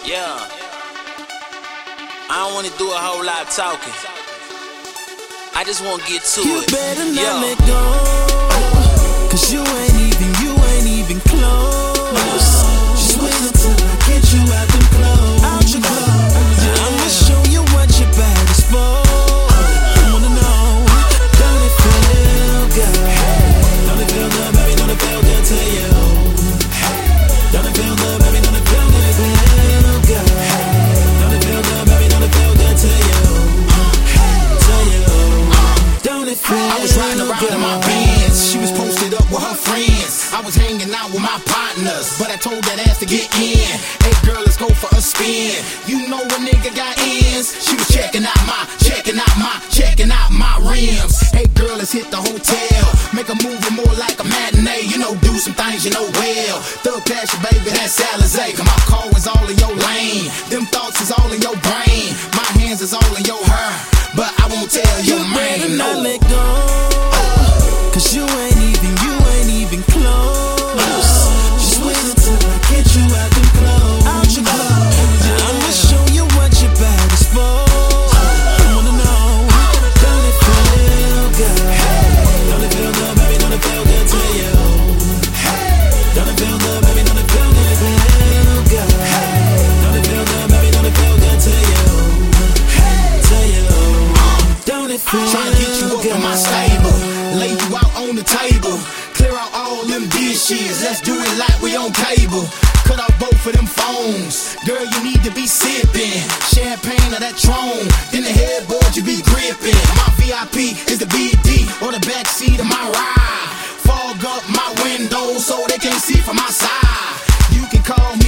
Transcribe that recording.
Yeah. I don't wanna do a whole lot of talking. I just wanna get to you it. You better not let go, 'cause you ain't even close. Just wait until I get you out them clothes. Out your clothes. I'ma show you what your body's for. I wanna know, don't it feel good? Don't it feel good, baby? Don't it feel good to you? Don't it feel good, baby? Don't it feel good? Don't it feel good, baby? Don't it feel good to you? Don't it feel good? I was riding around in my Benz. She was posted up with her friends. I was hanging out with my partners, but I told that ass to get in. Hey girl, let's go for a spin. You know a nigga got ends. She was checking out my rims. Hey girl, let's hit the hotel. Make a movie more like a matinee. You know, do some things you know well. Thug passion, baby, that's Alizé. Cause my car is all in your lane. Them thoughts is all in your brain. My hands is all in your hair, but I won't tell your man. You better not let go, 'cause you ain't even close. Just wait until I get you out them clothes. Out your clothes. I'ma show you what your body's for. I wanna know, don't it feel good? Don't it feel good, baby? Don't it feel good to you? Don't it feel good, baby? Don't it feel good? Don't it feel good, baby? Don't it feel good to you? Don't it feel good? Trying to get you up in my stable, lay you out on the table, clear out all them dishes. Let's do it like we on cable. Cut off both of them phones. Girl, you need to be sipping champagne or that Tron. Then the headboard you be gripping. My VIP is the BD or the backseat of my ride. Fog up my window so they can't see from my side. You can call me